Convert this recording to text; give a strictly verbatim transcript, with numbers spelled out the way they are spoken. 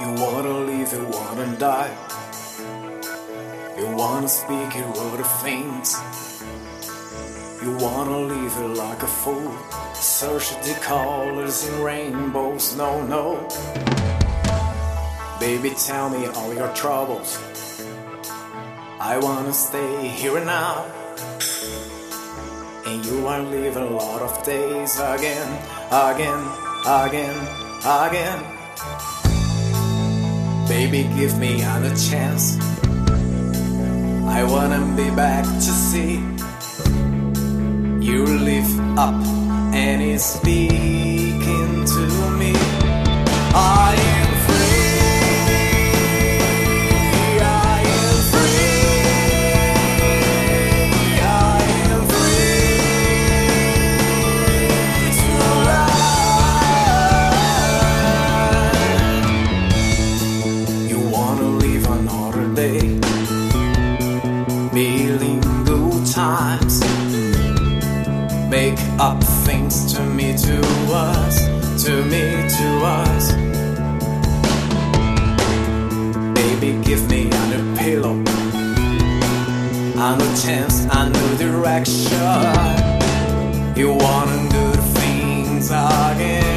You wanna live, you wanna die. You wanna speak, you other things. You wanna live like a fool. Search the colors in rainbows. No, no. Baby, tell me all your troubles. I wanna stay here and now. And you wanna live a lot of days again, again, again, again. Baby, give me another chance. I wanna be back to see you lift up and it's speaking to me. I am feeling good times. Make up things to me, to us, to me, to us. Baby, give me a new pillow, a new chance, a new direction. You wanna do things again.